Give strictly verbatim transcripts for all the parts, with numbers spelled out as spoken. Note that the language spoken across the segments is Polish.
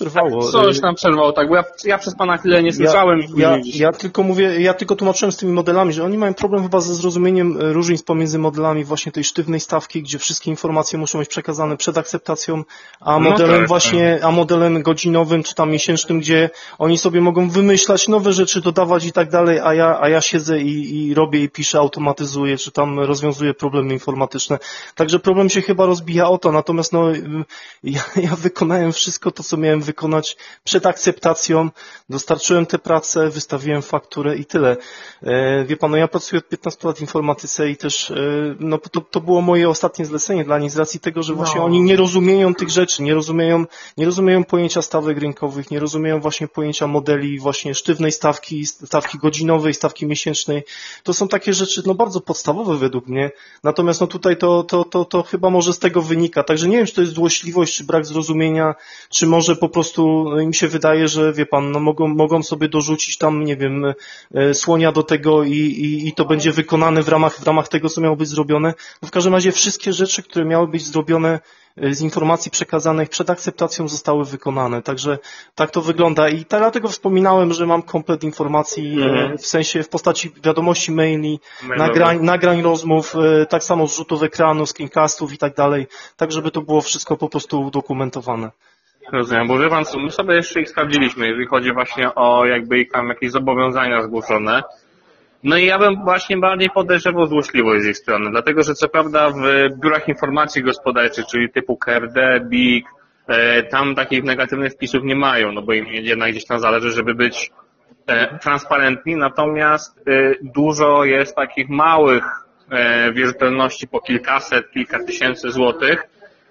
przerwało. Coś nam przerwało, tak, bo ja, ja przez pana chwilę nie słyszałem. Ja, ja, ja tylko mówię, ja tylko tłumaczyłem z tymi modelami, że oni mają problem chyba ze zrozumieniem różnic pomiędzy modelami właśnie tej sztywnej stawki, gdzie wszystkie informacje muszą być przekazane przed akceptacją, a modelem no tak, właśnie, tak. a modelem godzinowym czy tam miesięcznym, gdzie oni sobie mogą wymyślać nowe rzeczy, dodawać i tak dalej, a ja, a ja siedzę i, i robię i piszę, automatyzuję, czy tam rozwiązuję problemy informatyczne. Także problem się chyba rozbija o to, natomiast no, ja, ja wykonałem wszystko to, co miałem wykonać przed akceptacją, dostarczyłem tę pracę, wystawiłem fakturę i tyle. E, wie pan, no ja pracuję od piętnastu lat w informatyce i też e, no, to, to było moje ostatnie zlecenie dla nich z racji tego, że właśnie no. oni nie rozumieją tych rzeczy, nie rozumieją, nie rozumieją pojęcia stawek rynkowych, nie rozumieją właśnie pojęcia modeli właśnie sztywnej stawki, stawki godzinowej, stawki miesięcznej. To są takie rzeczy no bardzo podstawowe według mnie, natomiast no tutaj to, to, to, to chyba może z tego wynika, także nie wiem, czy to jest złośliwość, czy brak zrozumienia, czy może po prostu im się wydaje, że wie pan, no mogą, mogą sobie dorzucić tam, nie wiem, słonia do tego i, i, i to będzie wykonane w ramach, w ramach tego, co miało być zrobione. No w każdym razie wszystkie rzeczy, które miały być zrobione z informacji przekazanych przed akceptacją zostały wykonane. Także tak to wygląda i dlatego wspominałem, że mam komplet informacji mhm. w sensie w postaci wiadomości maili, nagrań, nagrań rozmów, tak samo zrzutów ekranu, screencastów i tak dalej, tak żeby to było wszystko po prostu udokumentowane. Rozumiem, bo wie pan co, my sobie jeszcze ich sprawdziliśmy, jeżeli chodzi właśnie o jakby ich tam jakieś zobowiązania zgłoszone. No i ja bym właśnie bardziej podejrzewał złośliwość z ich strony, dlatego że co prawda w biurach informacji gospodarczych, czyli typu K R D, B I K, e, tam takich negatywnych wpisów nie mają, no bo im jednak gdzieś tam zależy, żeby być e, transparentni, natomiast e, dużo jest takich małych e, wierzytelności po kilkaset, kilka tysięcy złotych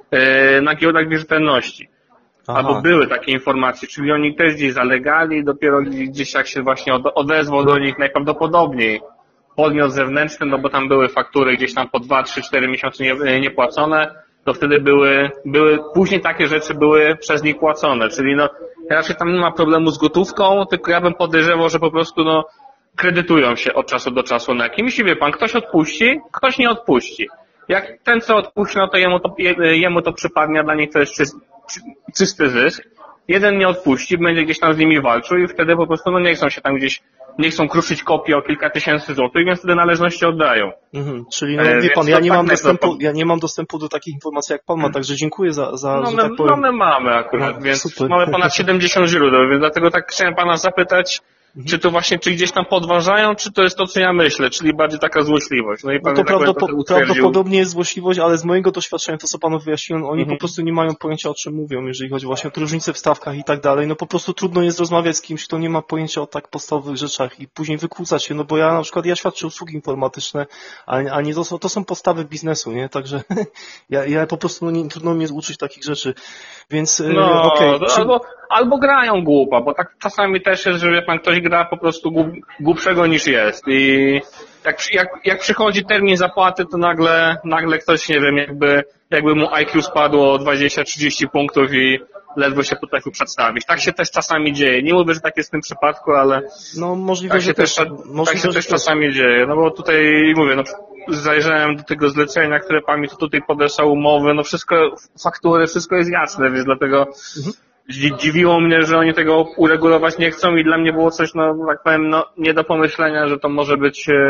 e, na giełdach wierzytelności. Aha. Albo były takie informacje, czyli oni też gdzieś zalegali, dopiero gdzieś jak się właśnie odezwał do nich najprawdopodobniej podmiot zewnętrzny, no bo tam były faktury gdzieś tam po dwa, trzy, cztery miesiące nie, niepłacone, to wtedy były, były, później takie rzeczy były przez nich płacone, czyli no raczej tam nie ma problemu z gotówką, tylko ja bym podejrzewał, że po prostu no kredytują się od czasu do czasu na kimś i wie pan, ktoś odpuści, ktoś nie odpuści. Jak ten co odpuści, no to jemu to, jemu to przypadnie, a dla nich to jest czysty, czysty zysk. Jeden nie odpuści, będzie gdzieś tam z nimi walczył i wtedy po prostu no nie chcą się tam gdzieś, nie chcą kruszyć kopii o kilka tysięcy złotych, więc wtedy należności oddają. Mhm, czyli no wie pan, ja nie mam dostępu, ja nie mam dostępu do takich informacji jak pan ma, także dziękuję za, za no że my, tak powiem. No my mamy akurat, no, więc super. Mamy ponad siedemdziesiąt źródeł, więc dlatego tak chciałem pana zapytać, Mhm. czy to właśnie, czy gdzieś tam podważają, czy to jest to, co ja myślę, czyli bardziej taka złośliwość. No i no to prawdopo- prawdopodobnie jest złośliwość, ale z mojego doświadczenia, to co panu wyjaśniłem, oni mhm. po prostu nie mają pojęcia, o czym mówią, jeżeli chodzi właśnie o te różnice w stawkach i tak dalej. No po prostu trudno jest rozmawiać z kimś, kto nie ma pojęcia o tak podstawowych rzeczach i później wykłócać się, no bo ja na przykład, ja świadczę usługi informatyczne, a, a nie to są, to są podstawy biznesu, nie? Także ja, ja po prostu, no nie, trudno mi jest uczyć takich rzeczy, więc no, okej. Okay, czy... albo, albo grają głupa, bo tak czasami też jest, że wie pan, ktoś gra po prostu głup, głupszego niż jest i jak, jak, jak przychodzi termin zapłaty, to nagle, nagle ktoś, nie wiem, jakby, jakby mu I Q spadło o dwadzieścia trzydzieści punktów i ledwo się potrafił przedstawić. Tak się też czasami dzieje. Nie mówię, że tak jest w tym przypadku, ale no, możliwe, tak się że też, też, tak możliwe, się też też czasami dzieje. No bo tutaj mówię, no zajrzałem do tego zlecenia, które pan mi tutaj podesłał, umowy, no wszystko, faktury, wszystko jest jasne, więc dlatego mhm. dziwiło mnie, że oni tego uregulować nie chcą i dla mnie było coś, no tak powiem, no nie do pomyślenia, że to może być e,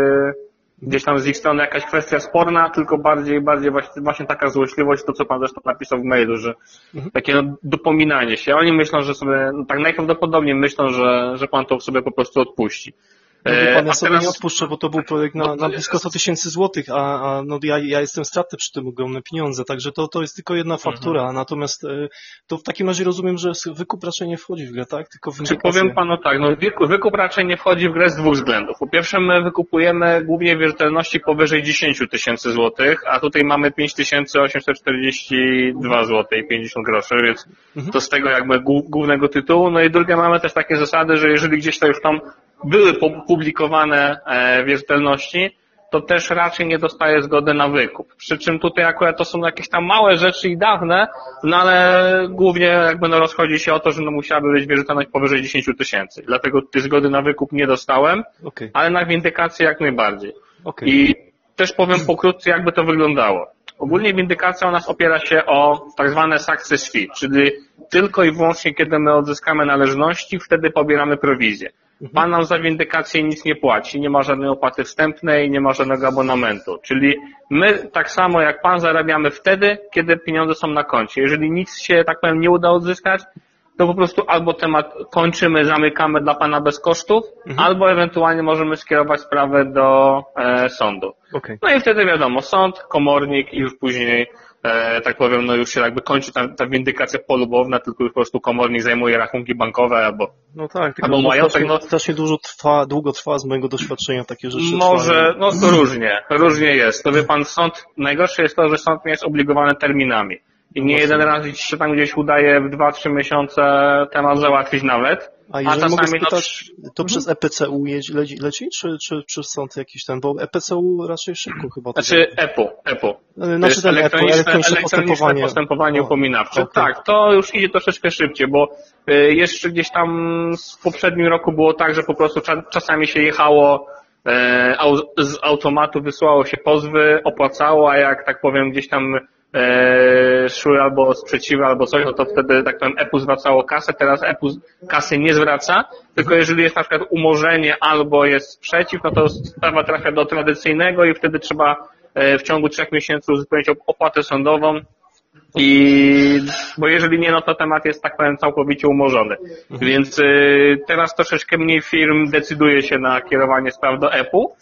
gdzieś tam z ich strony jakaś kwestia sporna, tylko bardziej, bardziej właśnie, właśnie taka złośliwość, to co pan zresztą napisał w mailu, że mhm. takie no, dopominanie się. Oni myślą, że sobie, no, tak najprawdopodobniej myślą, że, że pan to sobie po prostu odpuści. No wie pan, ja sobie teraz... nie odpuszczę, bo to był projekt na, na blisko sto tysięcy złotych, a, a no ja, ja jestem stratny przy tym ogromne pieniądze, także to, to jest tylko jedna faktura, mhm. natomiast to w takim razie rozumiem, że wykup raczej nie wchodzi w grę, tak? Tylko w Czy powiem panu tak, no wykup raczej nie wchodzi w grę z dwóch względów. Po pierwsze, my wykupujemy głównie wierzytelności powyżej dziesięć tysięcy złotych, a tutaj mamy pięć tysięcy osiemset czterdzieści dwa złote i pięćdziesiąt groszy, więc mhm. to z tego jakby głównego tytułu. No i drugie, mamy też takie zasady, że jeżeli gdzieś to już tam były publikowane e, wierzytelności, to też raczej nie dostaje zgody na wykup. Przy czym tutaj akurat to są jakieś tam małe rzeczy i dawne, no ale głównie jakby no rozchodzi się o to, że no musiałaby być wierzytelność powyżej dziesięć tysięcy. Dlatego tej zgody na wykup nie dostałem, okay. ale na windykację jak najbardziej. Okay. I też powiem pokrótce, jakby to wyglądało. Ogólnie windykacja u nas opiera się o tak zwane success fee, czyli tylko i wyłącznie kiedy my odzyskamy należności, wtedy pobieramy prowizję. Pan nam za windykację nic nie płaci, nie ma żadnej opłaty wstępnej, nie ma żadnego abonamentu. Czyli my tak samo jak pan zarabiamy wtedy, kiedy pieniądze są na koncie. Jeżeli nic się, tak powiem, nie uda odzyskać, to po prostu albo temat kończymy, zamykamy dla pana bez kosztów, mhm. albo ewentualnie możemy skierować sprawę do e, sądu. Okay. No i wtedy wiadomo, sąd, komornik i już później, e, tak powiem, no już się jakby kończy ta, ta windykacja polubowna, tylko już po prostu komornik zajmuje rachunki bankowe albo, no tak, albo majątek. No, strasznie dużo trwa, długo trwa z mojego doświadczenia takie rzeczy. Może, no to różnie, różnie jest. To wie pan, sąd, najgorsze jest to, że sąd nie jest obligowany terminami. I nie jeden raz się tam gdzieś udaje w dwa, trzy miesiące temat załatwić nawet. A jeżeli a czasami mogę spytać, no... to przez E P C U leci, leci czy, czy przez sąd jakiś ten? Bo E P C U raczej szybko chyba. Znaczy E P U. E P U. Znaczy ten elektroniczne, elektroniczne postępowanie, postępowanie upominawcze. Okay. Tak, to już idzie troszeczkę szybciej, bo y, jeszcze gdzieś tam w poprzednim roku było tak, że po prostu cza, czasami się jechało e, au, z automatu, wysłało się pozwy, opłacało, a jak tak powiem gdzieś tam E, szły albo sprzeciwy, albo coś, no to wtedy, tak powiem, E P U zwracało kasę, teraz E P U kasy nie zwraca, tylko jeżeli jest na przykład umorzenie albo jest sprzeciw, no to sprawa trafia do tradycyjnego i wtedy trzeba e, w ciągu trzech miesięcy uzupełnić opłatę sądową i, bo jeżeli nie, no to temat jest, tak powiem, całkowicie umorzony. Mhm. Więc e, teraz troszeczkę mniej firm decyduje się na kierowanie spraw do E P U.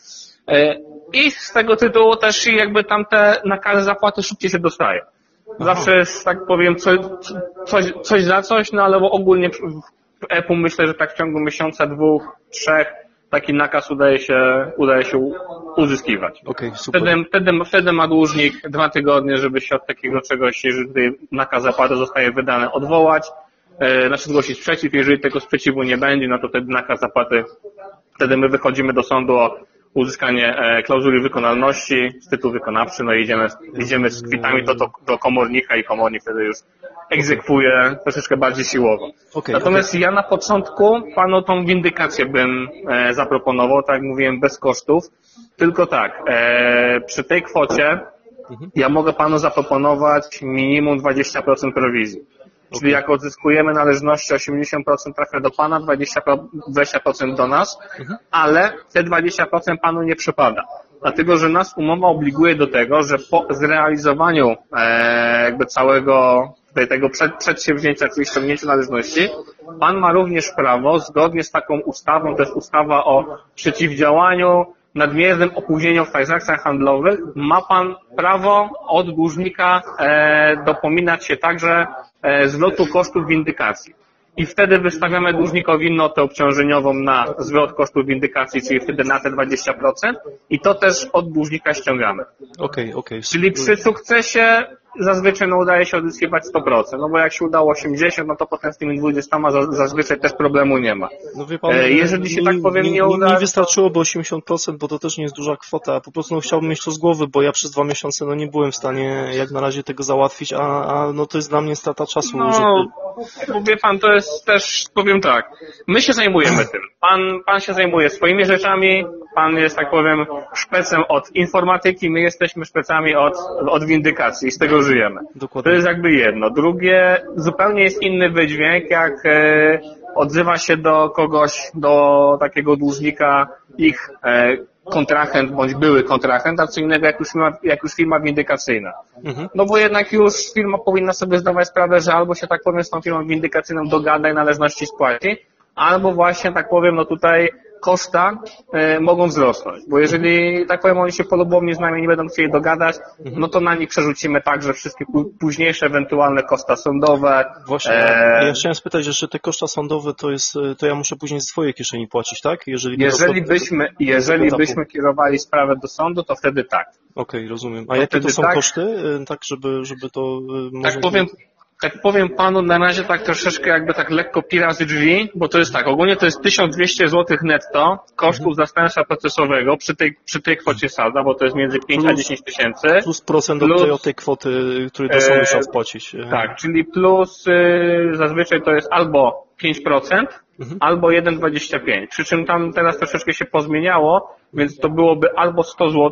I z tego tytułu też jakby tamte nakazy zapłaty szybciej się dostają. Zawsze jest, tak powiem, coś, coś, coś za coś, no ale ogólnie w E P U myślę, że tak w ciągu miesiąca, dwóch, trzech taki nakaz udaje się, udaje się uzyskiwać. Okay, super. Wtedy, wtedy, wtedy ma dłużnik dwa tygodnie, żeby się od takiego czegoś, jeżeli nakaz zapłaty zostaje wydany, odwołać, e, znaczy zgłosić sprzeciw. Jeżeli tego sprzeciwu nie będzie, no to wtedy nakaz zapłaty, wtedy my wychodzimy do sądu o uzyskanie e, klauzuli wykonalności, tytuł wykonawczy, no i idziemy, idziemy z kwitami to, to do komornika i komornik wtedy już egzekwuje troszeczkę bardziej siłowo. Okay, Natomiast okay. ja na początku panu tą windykację bym e, zaproponował, tak jak mówiłem, bez kosztów, tylko tak, e, przy tej kwocie mhm. ja mogę panu zaproponować minimum dwadzieścia procent prowizji. Czyli jak odzyskujemy należności, osiemdziesiąt procent trafia do pana, dwadzieścia procent do nas, mhm. ale te dwadzieścia procent panu nie przypada. Dlatego, że nas umowa obliguje do tego, że po zrealizowaniu e, jakby całego tutaj tego przed, przedsięwzięcia, czyli ściągnięciu należności, pan ma również prawo, zgodnie z taką ustawą, to jest ustawa o przeciwdziałaniu nadmiernym opóźnieniom w transakcjach handlowych, ma pan prawo od dłużnika e, dopominać się także e, zwrotu kosztów windykacji. I wtedy wystawiamy dłużnikowi notę obciążeniową na zwrot kosztów windykacji, czyli wtedy na te dwadzieścia procent i to też od dłużnika ściągamy. Okej, okay, okej. Okay. Czyli przy sukcesie zazwyczaj no, udaje się odzyskiwać sto procent, no bo jak się udało osiemdziesiąt, no to potem z tymi dwudziestoma zazwyczaj też problemu nie ma. No wie pan, jeżeli się mi, tak powiem nie, nie uda... Mi wystarczyłoby osiemdziesiąt procent, bo to też nie jest duża kwota, po prostu no, chciałbym mieć to z głowy, bo ja przez dwa miesiące no nie byłem w stanie jak na razie tego załatwić, a, a no to jest dla mnie strata czasu. No, żeby... bo wie pan, to jest też, powiem tak, my się zajmujemy tym. Pan, pan się zajmuje swoimi rzeczami, pan jest, tak powiem, szpecem od informatyki, my jesteśmy szpecami od, od windykacji i z tego żyjemy. Dokładnie. To jest jakby jedno. Drugie, zupełnie jest inny wydźwięk, jak e, odzywa się do kogoś, do takiego dłużnika ich e, kontrahent bądź były kontrahent, a co innego jak już firma, jak już firma windykacyjna. Mhm. No bo jednak już firma powinna sobie zdawać sprawę, że albo się, tak powiem, z tą firmą windykacyjną dogada i należności spłaci, albo właśnie, tak powiem, no tutaj koszta e, mogą wzrosnąć, bo jeżeli, tak powiem, oni się polubownie z nami nie będą chcieli dogadać, no to na nich przerzucimy także wszystkie późniejsze ewentualne koszta sądowe. Właśnie, e... ja chciałem spytać, że te koszta sądowe to jest, to ja muszę później z swojej kieszeni płacić, tak? Jeżeli, jeżeli, byśmy, jeżeli byśmy kierowali sprawę do sądu, to wtedy tak. Okej, okay, rozumiem. A to jakie to są tak, koszty, tak, żeby, żeby to... Tak powiem, Tak powiem panu na razie tak troszeczkę jakby tak lekko pi razy drzwi, bo to jest tak, ogólnie to jest tysiąc dwieście złotych netto kosztów mhm. zastępstwa procesowego przy tej, przy tej kwocie salda, bo to jest między pięć a dziesięć tysięcy. Plus procent od tej, od tej kwoty, której do sądu trzeba spłacić. Tak, czyli plus y, zazwyczaj to jest albo pięć procent, mhm. albo jeden przecinek dwadzieścia pięć. Przy czym tam teraz troszeczkę się pozmieniało, więc to byłoby albo sto złotych,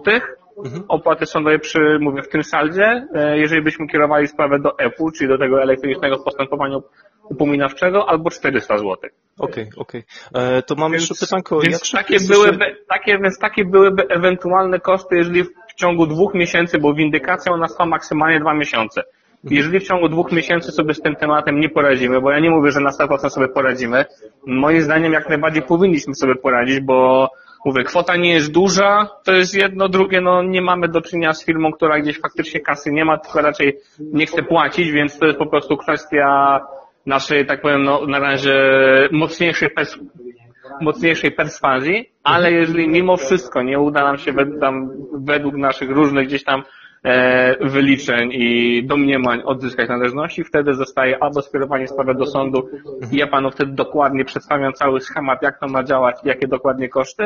mhm. opłaty sądowej przy, mówię, w tym saldzie, jeżeli byśmy kierowali sprawę do E P U, czyli do tego elektronicznego postępowania upominawczego, albo czterysta złotych. Okej, okay, okej. Okay. To mam więc, jeszcze pytanko. Więc jak takie, byłyby, się... takie, więc takie byłyby ewentualne koszty, jeżeli w ciągu dwóch miesięcy, bo windykacja u nas trwa maksymalnie dwa miesiące. Jeżeli w ciągu dwóch miesięcy sobie z tym tematem nie poradzimy, bo ja nie mówię, że na sto procent sobie poradzimy, moim zdaniem jak najbardziej powinniśmy sobie poradzić, bo mówię, kwota nie jest duża, to jest jedno, drugie, no nie mamy do czynienia z firmą, która gdzieś faktycznie kasy nie ma, tylko raczej nie chce płacić, więc to jest po prostu kwestia naszej, tak powiem, no na razie mocniejszej, pers- mocniejszej perswazji, ale jeżeli mimo wszystko nie uda nam się według, tam, według naszych różnych gdzieś tam e, wyliczeń i domniemań odzyskać należności, wtedy zostaje albo skierowanie sprawy do sądu i ja panu wtedy dokładnie przedstawiam cały schemat, jak to ma działać, jakie dokładnie koszty,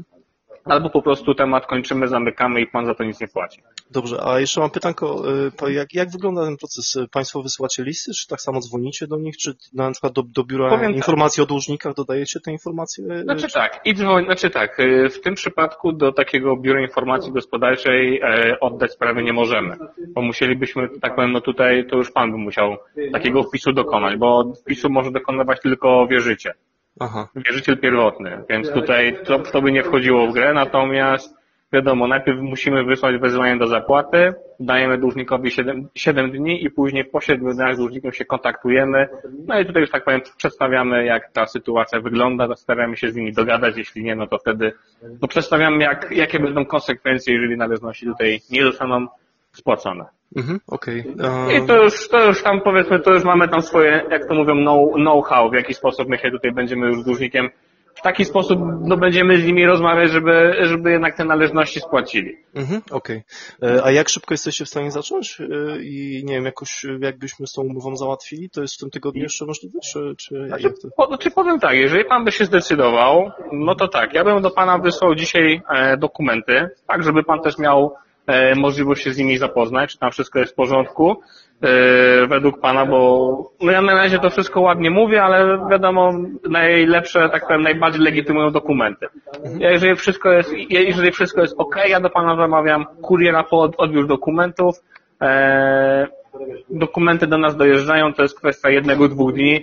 albo po prostu temat kończymy, zamykamy i pan za to nic nie płaci. Dobrze, a jeszcze mam pytanko, jak, jak wygląda ten proces? Państwo wysyłacie listy, czy tak samo dzwonicie do nich, czy na przykład do, do biura Powiem informacji tak. o dłużnikach dodajecie te informacje? Znaczy czy... tak, i dzwoń, znaczy tak, w tym przypadku do takiego biura informacji gospodarczej oddać sprawy nie możemy, bo musielibyśmy, tak powiem, no tutaj to już pan by musiał takiego wpisu dokonać, bo wpisu może dokonywać tylko wierzyciel. Aha. Wierzyciel pierwotny, więc tutaj to, to by nie wchodziło w grę, natomiast wiadomo, najpierw musimy wysłać wezwanie do zapłaty, dajemy dłużnikowi siedem dni i później po siedmiu dniach z dłużnikiem się kontaktujemy, no i tutaj już tak powiem przedstawiamy, jak ta sytuacja wygląda, staramy się z nimi dogadać, jeśli nie, no to wtedy no przedstawiamy, jak, jakie będą konsekwencje, jeżeli należności tutaj nie zostaną spłacone. Mhm, okej. Okay. Um... I to już, to już tam powiedzmy, to już mamy tam swoje, jak to mówią, know, know-how, w jaki sposób my się tutaj będziemy już z dłużnikiem, w taki sposób, no będziemy z nimi rozmawiać, żeby, żeby jednak te należności spłacili. Mhm, okej. Okay. A jak szybko jesteście w stanie zacząć? I nie wiem, jakoś jakbyśmy z tą umową załatwili, to jest w tym tygodniu jeszcze możliwe, czy, czy znaczy, jak to? Po, czy powiem tak, jeżeli pan by się zdecydował, no to tak, ja bym do pana wysłał dzisiaj e, dokumenty, tak, żeby pan też miał e, możliwość się z nimi zapoznać, czy tam wszystko jest w porządku. Według pana, bo no ja na razie to wszystko ładnie mówię, ale wiadomo, najlepsze, tak powiem, najbardziej legitymują dokumenty. Ja, jeżeli wszystko jest, jeżeli wszystko jest ok, ja do pana zamawiam kuriera po odbiór dokumentów. Eee, dokumenty do nas dojeżdżają, to jest kwestia jednego, dwóch dni.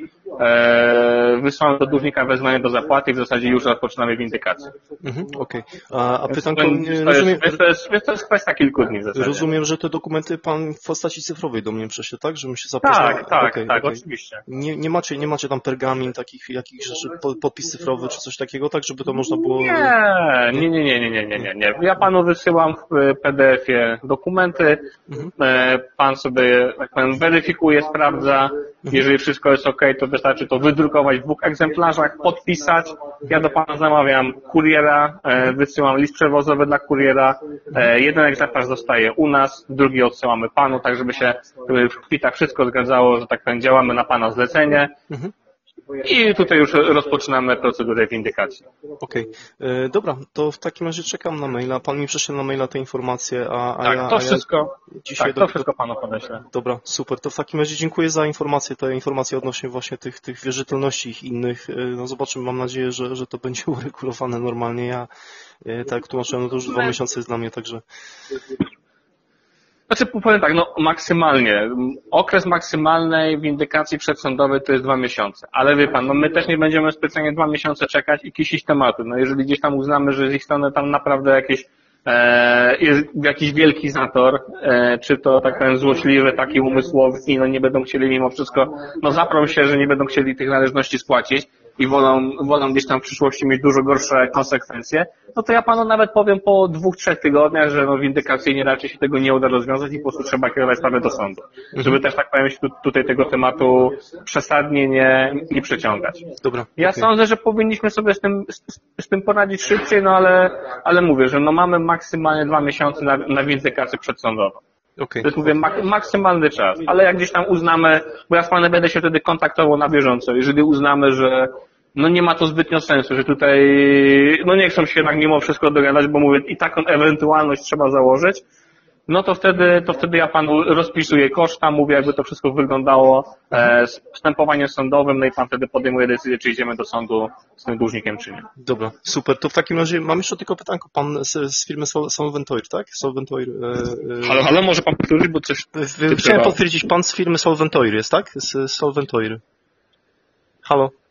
Eee, wysyłam do dłużnika wezwanie do zapłaty i w zasadzie już rozpoczynamy windykację. Mhm, okej. Okay. A, a pytanko, to, rozumiem, jest, to, jest, to jest kwestia kilku dni w zasadzie. Rozumiem, że te dokumenty pan w postaci cyfrowej do mnie prześle, tak? Żebym się zapoznał? Tak, tak, okay, tak, okay. oczywiście. Nie, nie macie, nie macie tam pergamin, takich jakichś rzeczy, podpis cyfrowy czy coś takiego, tak, żeby to można było... Nie, nie, nie, nie, nie, nie, nie, nie. Ja panu wysyłam w P D F-ie dokumenty, mhm. pan sobie, tak powiem, weryfikuje, sprawdza, jeżeli wszystko jest ok, to wystarczy to wydrukować w dwóch egzemplarzach, podpisać. Ja do pana zamawiam kuriera, wysyłam list przewozowy dla kuriera. Jeden egzemplarz zostaje u nas, drugi odsyłamy panu, tak żeby się w kwitach wszystko zgadzało, że tak powiem, działamy na pana zlecenie. Mhm. I tutaj już rozpoczynamy procedurę windykacji. Okej, okay. Dobra, to w takim razie czekam na maila. Pan mi prześle na maila te informacje, a, a tak, ja... to a wszystko, ja dzisiaj tak, do, to wszystko panu podeślę. Dobra, super. To w takim razie dziękuję za informacje, te informacje odnośnie właśnie tych, tych wierzytelności ich innych. No zobaczymy, mam nadzieję, że, że to będzie uregulowane normalnie. Ja, tak jak tłumaczyłem, no to już dwa miesiące jest dla mnie, także... Znaczy, powiem tak, no maksymalnie. Okres maksymalnej windykacji przedsądowej to jest dwa miesiące. Ale wie pan, no my też nie będziemy specjalnie dwa miesiące czekać i kisić tematu. No jeżeli gdzieś tam uznamy, że z ich strony tam naprawdę jakieś, e, jest jakiś wielki zator, e, czy to tak powiem złośliwy, taki umysłowy i no nie będą chcieli mimo wszystko, no zaprą się, że nie będą chcieli tych należności spłacić i wolą, wolą gdzieś tam w przyszłości mieć dużo gorsze konsekwencje, no to ja panu nawet powiem po dwóch, trzech tygodniach, że no windykacyjnie raczej się tego nie uda rozwiązać i po prostu trzeba kierować sprawę do sądu. Mhm. Żeby też tak powiem tu, tutaj tego tematu przesadnie nie, nie przeciągać. Dobra. Ja okay. sądzę, że powinniśmy sobie z tym, z, z tym poradzić szybciej, no ale, ale mówię, że no mamy maksymalnie dwa miesiące na, na windykację przedsądową. Okay. To jest, mówię, mak- maksymalny czas, ale jak gdzieś tam uznamy, bo ja z panem będę się wtedy kontaktował na bieżąco, jeżeli uznamy, że no nie ma to zbytnio sensu, że tutaj no nie chcą się jednak mimo wszystko dogadać, bo mówię, i taką ewentualność trzeba założyć, no to wtedy, to wtedy ja panu rozpisuję koszta, mówię, jakby to wszystko wyglądało e, z postępowaniem sądowym, no i pan wtedy podejmuje decyzję, czy idziemy do sądu z tym dłużnikiem, czy nie. Dobra, super. To w takim razie mam jeszcze tylko pytanko. Pan z, z firmy Sol, Solventoir, tak? Solventoir. E, e... Halo, halo, może pan powtórzyć, bo coś... Chciałem potwierdzić, pan z firmy Solventoir jest, tak? Z Solventoir. Halo.